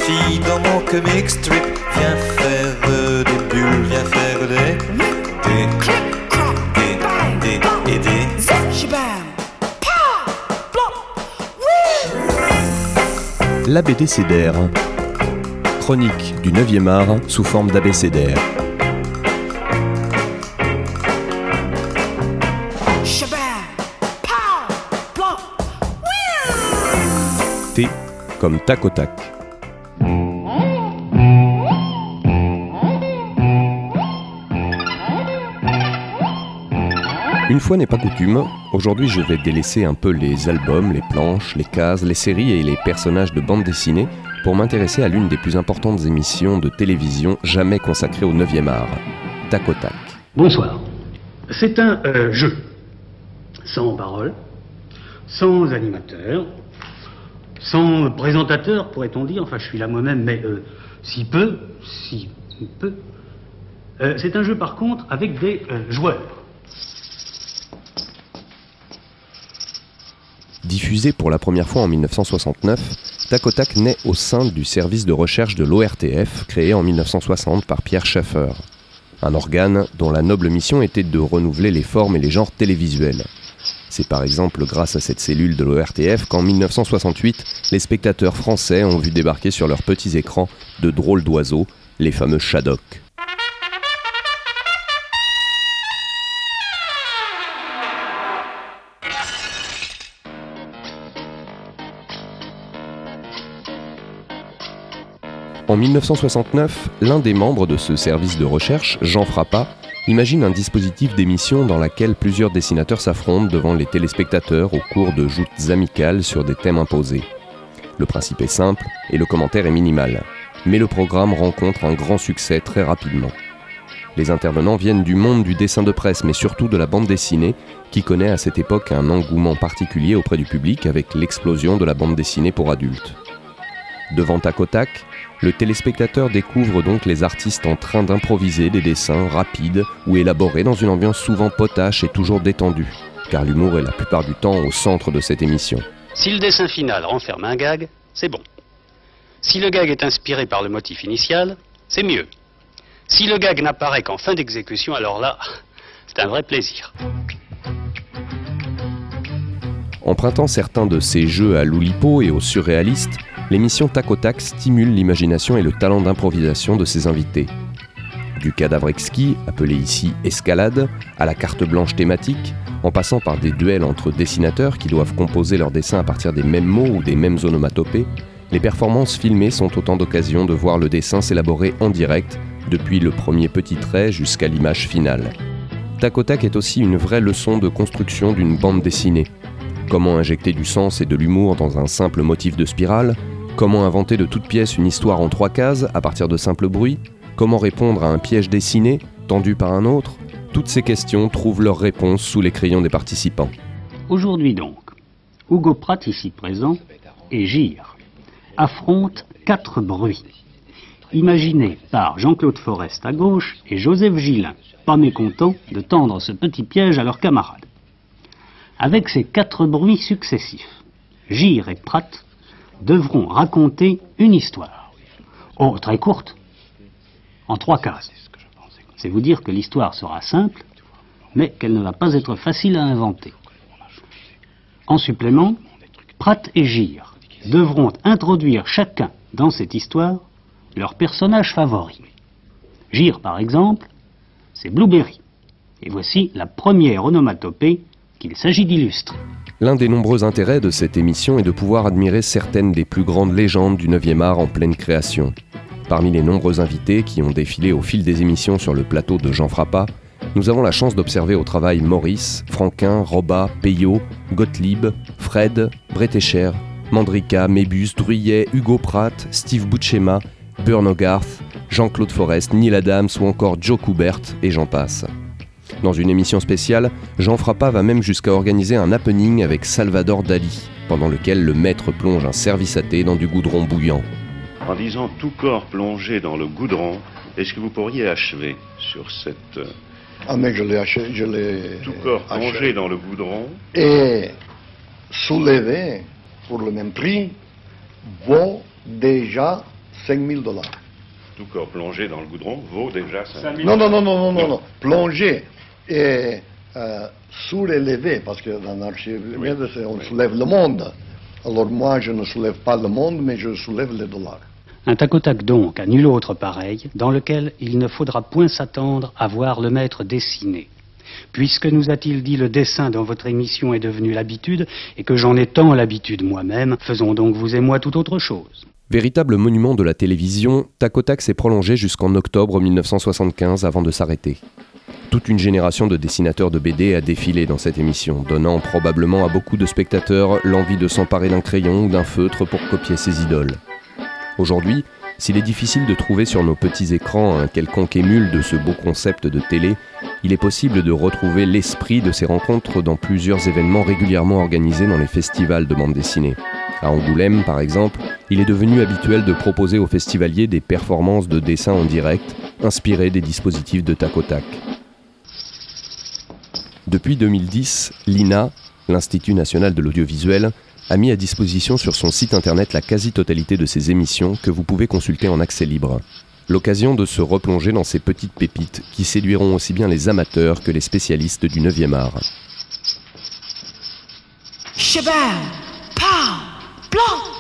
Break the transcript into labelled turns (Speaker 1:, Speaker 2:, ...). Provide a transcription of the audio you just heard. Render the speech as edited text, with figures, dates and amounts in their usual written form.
Speaker 1: filles dans mon comic strip. Viens faire des bulles, viens faire des et des.
Speaker 2: L'abécédaire. Chronique du 9e art sous forme d'abécédaire. T comme tac au tac. Une fois n'est pas coutume, aujourd'hui je vais délaisser un peu les albums, les planches, les cases, les séries et les personnages de bande dessinée pour m'intéresser à l'une des plus importantes émissions de télévision jamais consacrée au 9e art, Tac au tac.
Speaker 3: Bonsoir. C'est un jeu, sans parole, sans animateur, sans présentateur, pourrait-on dire, enfin je suis là moi-même, mais si peu. C'est un jeu par contre avec des joueurs.
Speaker 2: Diffusé pour la première fois en 1969, Tac au tac naît au sein du service de recherche de l'ORTF, créé en 1960 par Pierre Schaeffer. Un organe dont la noble mission était de renouveler les formes et les genres télévisuels. C'est par exemple grâce à cette cellule de l'ORTF qu'en 1968, les spectateurs français ont vu débarquer sur leurs petits écrans de drôles d'oiseaux, les fameux Shadocks. En 1969, l'un des membres de ce service de recherche, Jean Frappat, imagine un dispositif d'émission dans laquelle plusieurs dessinateurs s'affrontent devant les téléspectateurs au cours de joutes amicales sur des thèmes imposés. Le principe est simple et le commentaire est minimal, mais le programme rencontre un grand succès très rapidement. Les intervenants viennent du monde du dessin de presse, mais surtout de la bande dessinée, qui connaît à cette époque un engouement particulier auprès du public avec l'explosion de la bande dessinée pour adultes. Devant Tac au tac, le téléspectateur découvre donc les artistes en train d'improviser des dessins rapides ou élaborés dans une ambiance souvent potache et toujours détendue, car l'humour est la plupart du temps au centre de cette émission.
Speaker 3: Si le dessin final renferme un gag, c'est bon. Si le gag est inspiré par le motif initial, c'est mieux. Si le gag n'apparaît qu'en fin d'exécution, alors là, c'est un vrai plaisir.
Speaker 2: Empruntant certains de ces jeux à l'Oulipo et aux surréalistes, l'émission Tac au tac stimule l'imagination et le talent d'improvisation de ses invités. Du cadavre exquis, appelé ici escalade, à la carte blanche thématique, en passant par des duels entre dessinateurs qui doivent composer leurs dessins à partir des mêmes mots ou des mêmes onomatopées, les performances filmées sont autant d'occasions de voir le dessin s'élaborer en direct, depuis le premier petit trait jusqu'à l'image finale. Tac au tac est aussi une vraie leçon de construction d'une bande dessinée. Comment injecter du sens et de l'humour dans un simple motif de spirale ? Comment inventer de toutes pièces une histoire en 3 cases à partir de simples bruits ? Comment répondre à un piège dessiné, tendu par un autre ? Toutes ces questions trouvent leur réponse sous les crayons des participants.
Speaker 3: Aujourd'hui donc, Hugo Pratt, ici présent, et Gire affrontent 4 bruits, imaginés par Jean-Claude Forest à gauche et Joseph Gillin, pas mécontents de tendre ce petit piège à leurs camarades. Avec ces 4 bruits successifs, Gire et Pratt devront raconter une histoire. Oh, très courte, en 3 cases. C'est vous dire que l'histoire sera simple, mais qu'elle ne va pas être facile à inventer. En supplément, Pratt et Gire devront introduire chacun dans cette histoire leur personnage favori. Gire, par exemple, c'est Blueberry. Et voici la première onomatopée qu'il s'agit d'illustrer.
Speaker 2: L'un des nombreux intérêts de cette émission est de pouvoir admirer certaines des plus grandes légendes du 9e art en pleine création. Parmi les nombreux invités qui ont défilé au fil des émissions sur le plateau de Jean Frappat, nous avons la chance d'observer au travail Maurice, Franquin, Robat, Peyo, Gottlieb, Fred, Bretécher, Mandrika, Mébus, Druyet, Hugo Pratt, Steve Buscema, Burn Hogarth, Jean-Claude Forest, Neil Adams ou encore Joe Kubert, et j'en passe. Dans une émission spéciale, Jean Frappat va même jusqu'à organiser un happening avec Salvador Dali, pendant lequel le maître plonge un service à thé dans du goudron bouillant.
Speaker 4: En disant tout corps plongé dans le goudron, est-ce que vous pourriez achever sur cette...
Speaker 5: Ah mais je l'ai
Speaker 4: tout corps plongé dans le goudron.
Speaker 5: Et soulevé pour le même prix vaut déjà 5 000 $.
Speaker 4: Tout corps plongé dans le goudron vaut déjà 5 000
Speaker 5: Non. Plongé et surélevé, parce que dans l'Archimède, on soulève le monde. Alors moi, je ne soulève pas le monde, mais je soulève les dollars.
Speaker 3: Un tac-au-tac donc, à nul autre pareil, dans lequel il ne faudra point s'attendre à voir le maître dessiner. Puisque, nous a-t-il dit, le dessin dans votre émission est devenu l'habitude, et que j'en ai tant l'habitude moi-même, faisons donc vous et moi tout autre chose.
Speaker 2: Véritable monument de la télévision, Tac-au-Tac s'est prolongé jusqu'en octobre 1975 avant de s'arrêter. Toute une génération de dessinateurs de BD a défilé dans cette émission, donnant probablement à beaucoup de spectateurs l'envie de s'emparer d'un crayon ou d'un feutre pour copier ses idoles. Aujourd'hui, s'il est difficile de trouver sur nos petits écrans un quelconque émule de ce beau concept de télé, il est possible de retrouver l'esprit de ces rencontres dans plusieurs événements régulièrement organisés dans les festivals de bande dessinée. À Angoulême, par exemple, il est devenu habituel de proposer aux festivaliers des performances de dessin en direct, inspirées des dispositifs de Tac-au-Tac. Depuis 2010, l'INA, l'Institut national de l'audiovisuel, a mis à disposition sur son site internet la quasi-totalité de ses émissions que vous pouvez consulter en accès libre. L'occasion de se replonger dans ces petites pépites qui séduiront aussi bien les amateurs que les spécialistes du 9e art.
Speaker 6: Shabam! Pow! Blanc!